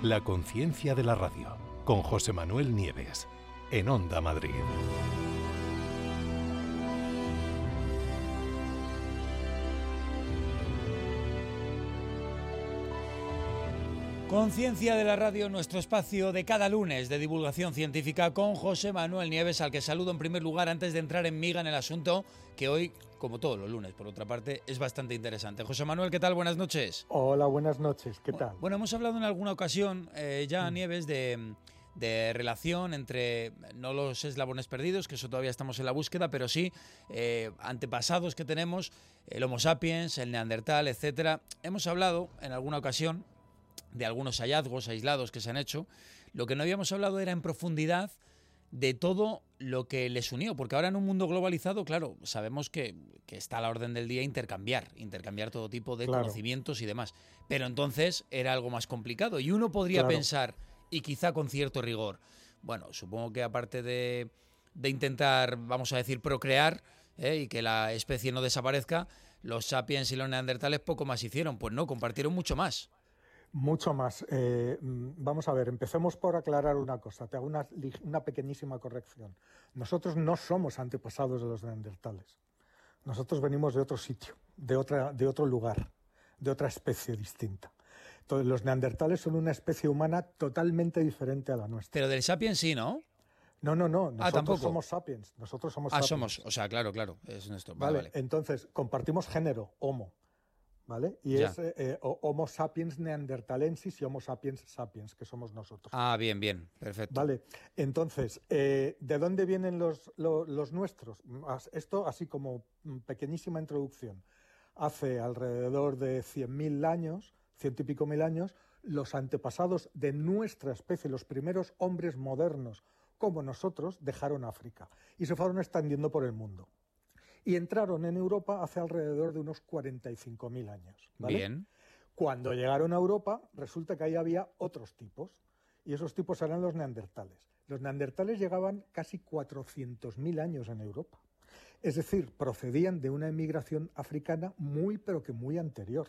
La conciencia de la radio, con José Manuel Nieves, en Onda Madrid. Conciencia de la radio, nuestro espacio de cada lunes de divulgación científica con José Manuel Nieves, al que saludo en primer lugar antes de entrar en miga en el asunto, que hoy, como todos los lunes, por otra parte, es bastante interesante. José Manuel, ¿qué tal? Buenas noches. Hola, buenas noches, ¿qué tal? Bueno, hemos hablado en alguna ocasión, Nieves, de relación entre, no los eslabones perdidos, que eso todavía estamos en la búsqueda, pero sí antepasados que tenemos, el Homo sapiens, el Neandertal, etcétera. Hemos hablado en alguna ocasión de algunos hallazgos aislados que se han hecho. Lo que no habíamos hablado era en profundidad de todo lo que les unió, porque ahora en un mundo globalizado, claro, sabemos que está a la orden del día intercambiar todo tipo de conocimientos y demás, pero entonces era algo más complicado y uno podría pensar, y quizá con cierto rigor, bueno, supongo que aparte de intentar, vamos a decir, procrear y que la especie no desaparezca, los sapiens y los neandertales poco más hicieron. Pues no, compartieron mucho más. Mucho más. Vamos a ver, empecemos por aclarar una cosa. Te hago una pequeñísima corrección. Nosotros no somos antepasados de los neandertales. Nosotros venimos de otro sitio, de otro lugar, de otra especie distinta. Entonces, los neandertales son una especie humana totalmente diferente a la nuestra. Pero del sapiens sí, ¿no? No. Nosotros tampoco. Somos sapiens. Nosotros somos sapiens. Somos. O sea, claro. Es nuestro. Vale. Entonces, compartimos género, homo. ¿Vale? Y es Homo sapiens neanderthalensis y Homo sapiens sapiens, que somos nosotros. Bien, perfecto. Vale, entonces, ¿de dónde vienen los nuestros? Esto así como pequeñísima introducción. Hace alrededor de 100.000 años, 100 y pico mil años, los antepasados de nuestra especie, los primeros hombres modernos como nosotros, dejaron África y se fueron extendiendo por el mundo. Y entraron en Europa hace alrededor de unos 45.000 años. ¿Vale? Bien. Cuando llegaron a Europa, resulta que ahí había otros tipos, y esos tipos eran los neandertales. Los neandertales llegaban casi 400.000 años en Europa. Es decir, procedían de una emigración africana pero que muy anterior.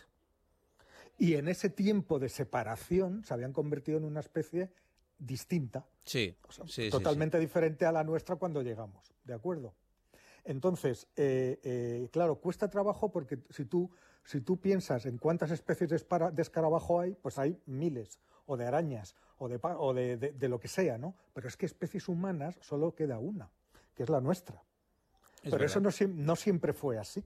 Y en ese tiempo de separación se habían convertido en una especie distinta. Totalmente diferente a la nuestra cuando llegamos. ¿De acuerdo? Entonces, claro, cuesta trabajo porque si tú piensas en cuántas especies de escarabajo hay, pues hay miles, o de arañas, o de lo que sea, ¿no? Pero es que especies humanas solo queda una, que es la nuestra. Pero eso no siempre fue así.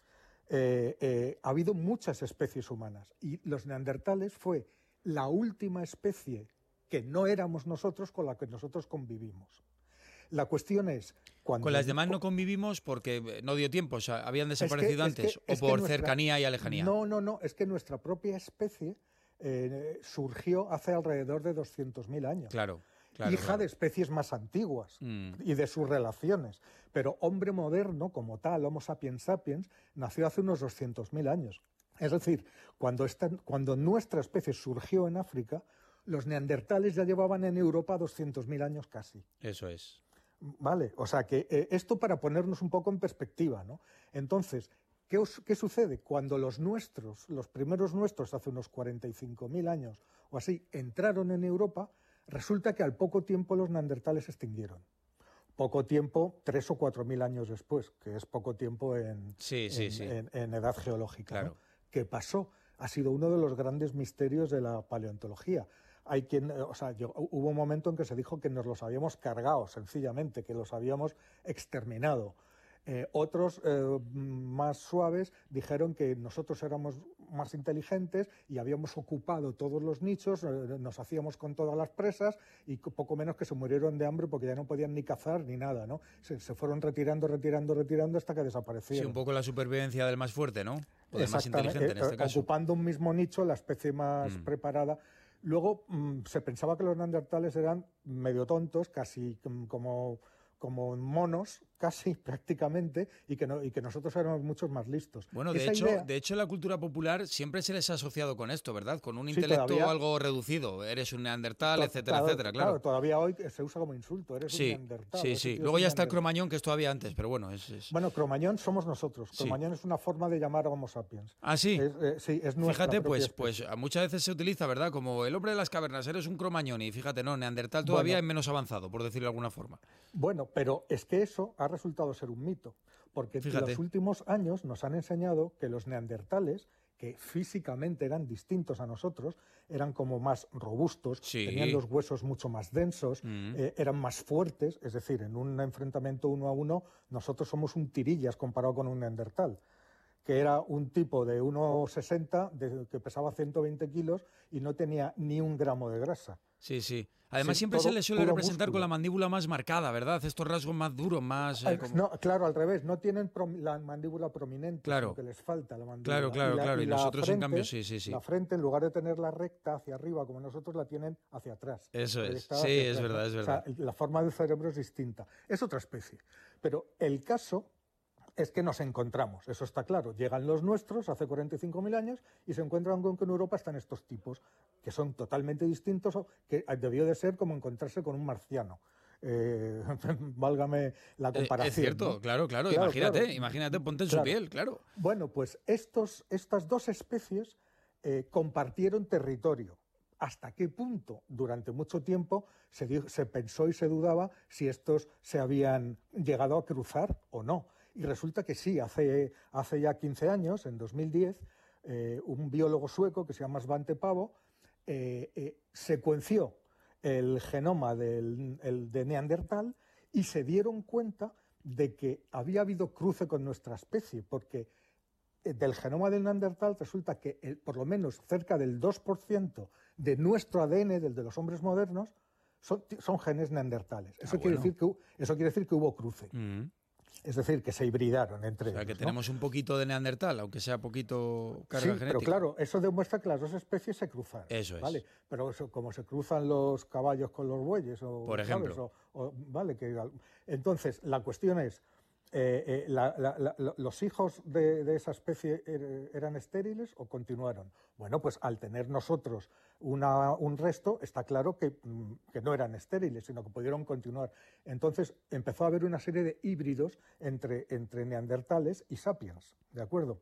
Ha habido muchas especies humanas y los neandertales fue la última especie que no éramos nosotros con la que nosotros convivimos. La cuestión es... Con las demás no convivimos porque no dio tiempo, o sea, habían desaparecido antes, o por cercanía y alejanía. No, es que nuestra propia especie surgió hace alrededor de 200.000 años. Claro. Hija de especies más antiguas y de sus relaciones. Pero hombre moderno, como tal, Homo sapiens sapiens, nació hace unos 200.000 años. Es decir, cuando nuestra especie surgió en África, los neandertales ya llevaban en Europa 200.000 años casi. Eso es. Vale, o sea que esto para ponernos un poco en perspectiva, ¿no? Entonces, ¿qué sucede? Cuando los primeros nuestros, hace unos 45.000 años o así, entraron en Europa, resulta que al poco tiempo los neandertales se extinguieron. Poco tiempo, 3 o 4.000 años después, que es poco tiempo en edad geológica. Claro. ¿No? ¿Qué pasó? Ha sido uno de los grandes misterios de la paleontología. Hubo un momento en que se dijo que nos los habíamos cargado, sencillamente, que los habíamos exterminado. Otros, más suaves, dijeron que nosotros éramos más inteligentes y habíamos ocupado todos los nichos, nos hacíamos con todas las presas y poco menos que se murieron de hambre porque ya no podían ni cazar ni nada, ¿no? Se fueron retirando hasta que desaparecieron. Sí, un poco la supervivencia del más fuerte, ¿no? O del más inteligente en este caso. Ocupando un mismo nicho, la especie más preparada. Luego se pensaba que los neandertales eran medio tontos, casi como monos, casi prácticamente, y que nosotros éramos muchos más listos. Bueno, de hecho, la cultura popular siempre se les ha asociado con esto, ¿verdad? Con un intelecto todavía, algo reducido. Eres un neandertal, etcétera, claro, etcétera, claro. Todavía hoy se usa como insulto, eres un neandertal. Sí. Luego ya está el cromañón, que es todavía antes, pero bueno. Bueno, cromañón somos nosotros. Cromañón es una forma de llamar a Homo sapiens. Ah, sí. Sí, es nuestra. Fíjate, pues muchas veces se utiliza, ¿verdad? Como el hombre de las cavernas, eres un cromañón. Y fíjate, no, neandertal todavía es menos avanzado, por decirlo de alguna forma. Bueno, pero es que eso ha resultado ser un mito, porque en los últimos años nos han enseñado que los neandertales, que físicamente eran distintos a nosotros, eran como más robustos, tenían los huesos mucho más densos, eran más fuertes, es decir, en un enfrentamiento 1 a 1 nosotros somos un tirillas comparado con un neandertal, que era un tipo de 1,60 que pesaba 120 kilos y no tenía ni un gramo de grasa. Sí. Además, siempre se le suele representar con la mandíbula más marcada, ¿verdad? Estos rasgos más duros, más... No, claro, al revés. No tienen la mandíbula prominente, sino que les falta la mandíbula. Claro. Y nosotros, en cambio, sí. La frente, en lugar de tenerla recta hacia arriba, como nosotros, la tienen hacia atrás. Eso es. Sí, es verdad. O sea, la forma del cerebro es distinta. Es otra especie. Pero el caso es que nos encontramos, eso está claro. Llegan los nuestros hace 45.000 años y se encuentran con que en Europa están estos tipos que son totalmente distintos, que debió de ser como encontrarse con un marciano. Válgame la comparación. Es cierto, ¿no? Claro. Imagínate, ponte en su piel, claro. Bueno, pues estas dos especies compartieron territorio. ¿Hasta qué punto? Durante mucho tiempo se pensó y se dudaba si estos se habían llegado a cruzar o no. Y resulta que sí, hace ya 15 años, en 2010, un biólogo sueco que se llama Svante Paavo secuenció el genoma de Neandertal y se dieron cuenta de que había habido cruce con nuestra especie, porque del genoma del Neandertal resulta que por lo menos cerca del 2% de nuestro ADN, del de los hombres modernos, son genes neandertales. Eso quiere decir que hubo cruce. Es decir, que se hibridaron entre ellos. O sea, que tenemos un poquito de neandertal, aunque sea poquito carga genética. Pero claro, eso demuestra que las dos especies se cruzaron. Eso es. ¿Vale? Pero como se cruzan los caballos con los bueyes, por ejemplo. ¿Vale? Entonces, la cuestión es, ¿los hijos de esa especie eran estériles o continuaron? Bueno, pues al tener nosotros un resto, está claro que no eran estériles, sino que pudieron continuar. Entonces empezó a haber una serie de híbridos entre neandertales y sapiens, ¿de acuerdo?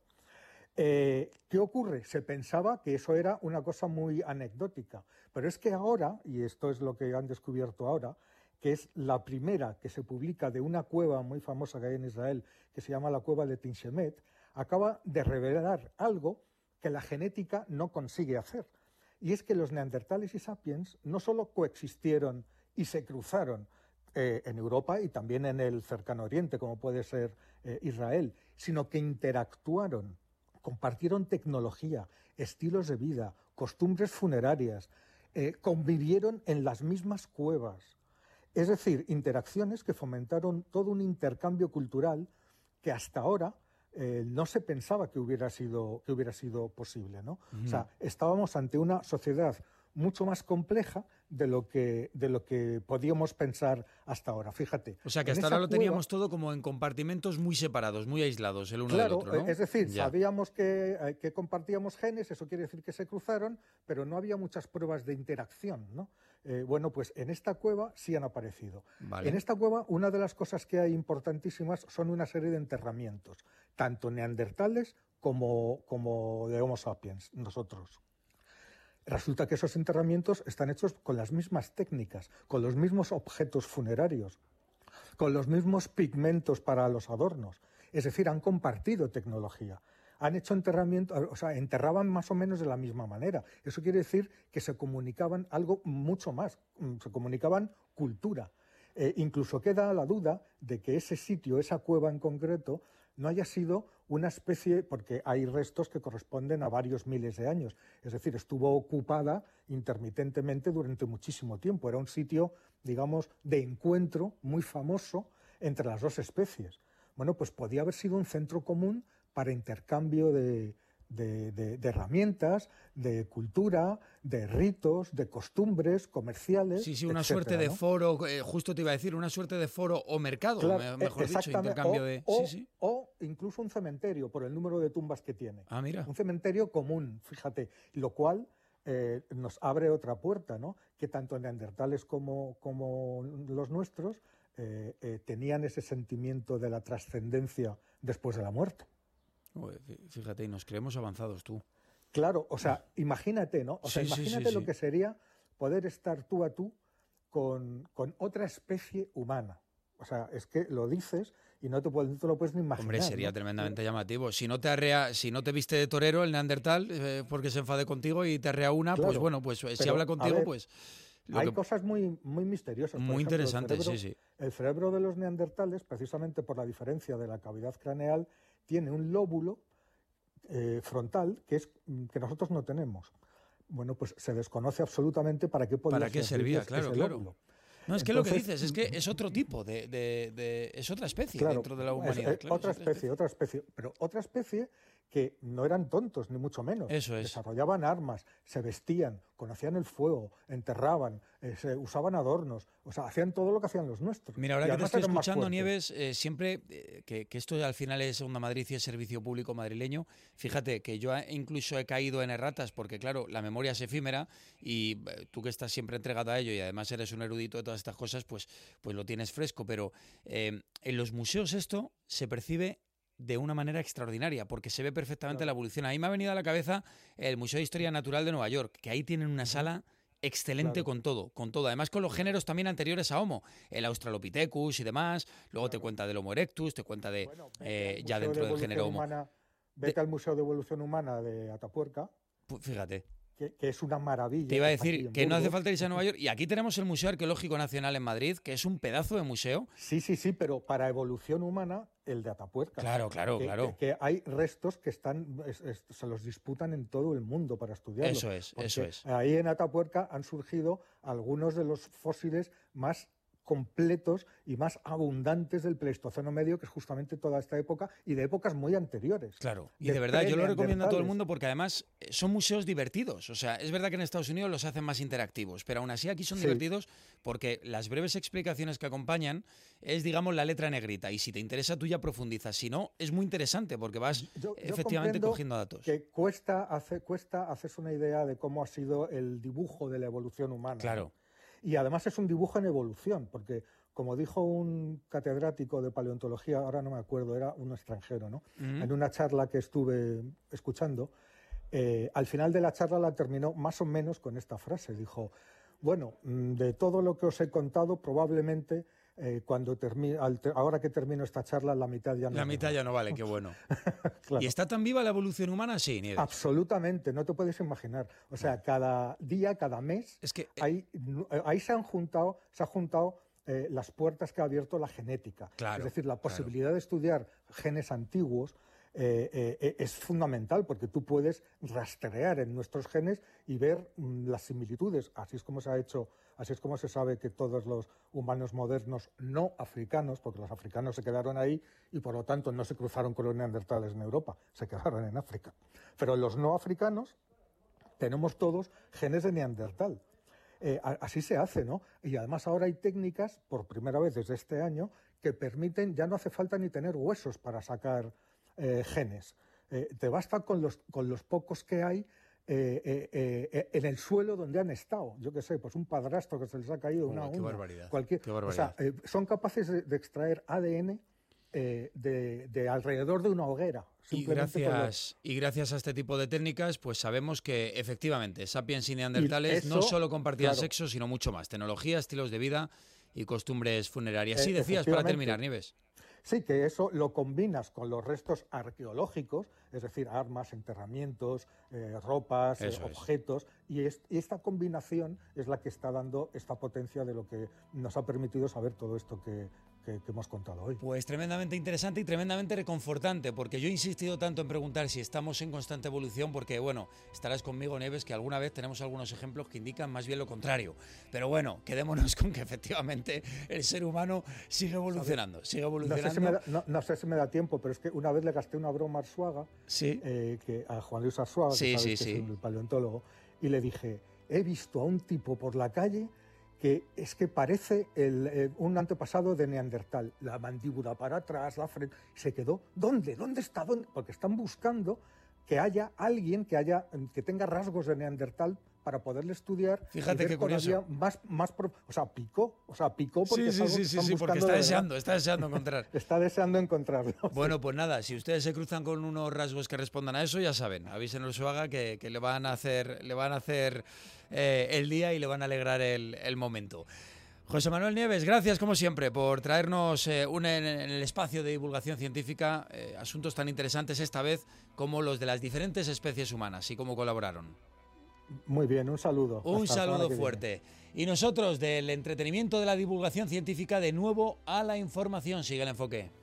¿Qué ocurre? Se pensaba que eso era una cosa muy anecdótica, pero es que ahora, y esto es lo que han descubierto ahora, que es la primera que se publica de una cueva muy famosa que hay en Israel, que se llama la cueva de Tinshemet, acaba de revelar algo que la genética no consigue hacer. Y es que los neandertales y sapiens no solo coexistieron y se cruzaron en Europa y también en el cercano oriente, como puede ser Israel, sino que interactuaron, compartieron tecnología, estilos de vida, costumbres funerarias, convivieron en las mismas cuevas. Es decir, interacciones que fomentaron todo un intercambio cultural que hasta ahora no se pensaba que hubiera sido posible, ¿no? O sea, estábamos ante una sociedad mucho más compleja de lo que podíamos pensar hasta ahora. Fíjate. O sea, que hasta ahora lo teníamos todo como en compartimentos muy separados, muy aislados el uno del otro, ¿no? Es decir, sabíamos que compartíamos genes, eso quiere decir que se cruzaron, pero no había muchas pruebas de interacción, ¿no? Bueno, pues en esta cueva sí han aparecido. Vale. En esta cueva, una de las cosas que hay importantísimas son una serie de enterramientos, tanto neandertales como de Homo sapiens, nosotros. Resulta que esos enterramientos están hechos con las mismas técnicas, con los mismos objetos funerarios, con los mismos pigmentos para los adornos. Es decir, han compartido tecnología. Han hecho enterramiento, o sea, enterraban más o menos de la misma manera. Eso quiere decir que se comunicaban algo mucho más, se comunicaban cultura. Incluso queda la duda de que ese sitio, esa cueva en concreto, no haya sido una especie, porque hay restos que corresponden a varios miles de años. Es decir, estuvo ocupada intermitentemente durante muchísimo tiempo. Era un sitio, digamos, de encuentro muy famoso entre las dos especies. Bueno, pues podía haber sido un centro común para intercambio de de herramientas, de cultura, de ritos, de costumbres comerciales. Sí, una etcétera, suerte de ¿no? foro, justo te iba a decir, una suerte de foro o mercado, Claro, mejor dicho, intercambio de... O incluso un cementerio por el número de tumbas que tiene. Ah, mira. Un cementerio común, fíjate, lo cual nos abre otra puerta, ¿no? Que tanto neandertales como los nuestros tenían ese sentimiento de la trascendencia después de la muerte. Fíjate, y nos creemos avanzados tú. Claro, o sea, imagínate, ¿no? O sea, imagínate lo que sería poder estar tú a tú con otra especie humana. O sea, es que lo dices y no te lo puedes ni imaginar. Hombre, sería ¿no? tremendamente llamativo. Si no te viste de torero el neandertal porque se enfade contigo y te arrea una, claro, pues bueno, pues si habla contigo, ver, pues... Hay cosas muy misteriosas. Muy ejemplo, interesantes, sí. El cerebro de los neandertales, precisamente por la diferencia de la cavidad craneal, tiene un lóbulo frontal que nosotros no tenemos. Bueno, pues se desconoce absolutamente para qué podía ¿Para qué servía? Claro. Lóbulo. No, es que lo que dices es que es otro tipo es otra especie dentro de la humanidad. Otra especie, pero otra especie que no eran tontos, ni mucho menos. Eso es. Desarrollaban armas, se vestían, conocían el fuego, enterraban, usaban adornos, o sea, hacían todo lo que hacían los nuestros. Mira, ahora que te estoy escuchando, Nieves, siempre que esto al final es Onda Madrid y es servicio público madrileño, fíjate que yo incluso he caído en erratas porque, claro, la memoria es efímera y tú que estás siempre entregado a ello y además eres un erudito de todas estas cosas, pues lo tienes fresco, pero en los museos esto se percibe de una manera extraordinaria, porque se ve perfectamente la evolución. A mí me ha venido a la cabeza el Museo de Historia Natural de Nueva York, que ahí tienen una sala excelente con todo. Además con los géneros también anteriores a Homo, el Australopithecus y demás, luego te cuenta del Homo erectus, te cuenta de ya dentro del género Homo. Vete al Museo de Evolución Humana de Atapuerca. Fíjate. Que es una maravilla. Te iba a decir que no hace falta irse a Nueva York. Y aquí tenemos el Museo Arqueológico Nacional en Madrid, que es un pedazo de museo. Sí, pero para evolución humana, el de Atapuerca. Claro. Que hay restos que se los disputan en todo el mundo para estudiarlos. Eso es. Ahí en Atapuerca han surgido algunos de los fósiles más completos y más abundantes del Pleistoceno medio, que es justamente toda esta época y de épocas muy anteriores. Claro, y de verdad yo lo recomiendo a todo el mundo porque además son museos divertidos. O sea, es verdad que en Estados Unidos los hacen más interactivos, pero aún así aquí son divertidos porque las breves explicaciones que acompañan es, digamos, la letra negrita y si te interesa tú ya profundizas. Si no, es muy interesante porque vas efectivamente cogiendo datos. Que cuesta hacerse una idea de cómo ha sido el dibujo de la evolución humana. Claro. Y además es un dibujo en evolución, porque como dijo un catedrático de paleontología, ahora no me acuerdo, era un extranjero, ¿no? En una charla que estuve escuchando, al final de la charla la terminó más o menos con esta frase. Dijo, bueno, de todo lo que os he contado, probablemente ahora que termino esta charla, la mitad ya no vale. La mitad ya no vale, qué bueno. Claro. ¿Y está tan viva la evolución humana? Sí, Nieves. Absolutamente, no te puedes imaginar. O sea, cada día, cada mes, es que, ahí se han juntado las puertas que ha abierto la genética. Claro, es decir, la posibilidad de estudiar genes antiguos es fundamental porque tú puedes rastrear en nuestros genes y ver las similitudes. Así es como se sabe que todos los humanos modernos no africanos, porque los africanos se quedaron ahí y por lo tanto no se cruzaron con los neandertales en Europa, se quedaron en África. Pero los no africanos tenemos todos genes de neandertal. Así se hace, ¿no? Y además ahora hay técnicas, por primera vez desde este año, que permiten, ya no hace falta ni tener huesos para sacar genes. Te basta con los pocos que hay en el suelo donde han estado. Yo qué sé, pues un padrastro que se les ha caído una uña. Qué barbaridad. Qué barbaridad. O sea, son capaces de extraer ADN de alrededor de una hoguera. Y gracias a este tipo de técnicas, pues sabemos que efectivamente sapiens y neandertales no solo compartían sexo, sino mucho más. Tecnología, estilos de vida y costumbres funerarias. Sí, decías para terminar, Nieves. Sí, que eso lo combinas con los restos arqueológicos, es decir, armas, enterramientos, ropas, objetos, y esta combinación es la que está dando esta potencia de lo que nos ha permitido saber todo esto que hemos contado hoy. Pues tremendamente interesante y tremendamente reconfortante, porque yo he insistido tanto en preguntar si estamos en constante evolución, porque bueno, estarás conmigo, Nieves, que alguna vez tenemos algunos ejemplos que indican más bien lo contrario. Pero bueno, quedémonos con que efectivamente el ser humano sigue evolucionando. No sé si me da tiempo, pero es que una vez le gasté una broma a Arzuaga Sí. A Juan Luis Arzuaga, Sí, que sabes sí, que sí. es el paleontólogo, y le dije, he visto a un tipo por la calle que es que parece un antepasado de Neandertal. La mandíbula para atrás, la frente... Se quedó, ¿dónde? ¿Dónde está? ¿Dónde? Porque están buscando que haya alguien que tenga rasgos de Neandertal para poderle estudiar. Fíjate qué curioso. Picó porque Sí, porque está deseando encontrar. Está deseando encontrarlo. Bueno, pues nada, si ustedes se cruzan con unos rasgos que respondan a eso, ya saben, avísenlo a Arzuaga que le van a hacer el día y le van a alegrar el momento. José Manuel Nieves, gracias como siempre por traernos en el espacio de divulgación científica asuntos tan interesantes esta vez como los de las diferentes especies humanas y cómo colaboraron. Muy bien, un saludo. Un saludo fuerte. Y nosotros del entretenimiento de la divulgación científica de nuevo a la información. Sigue el enfoque.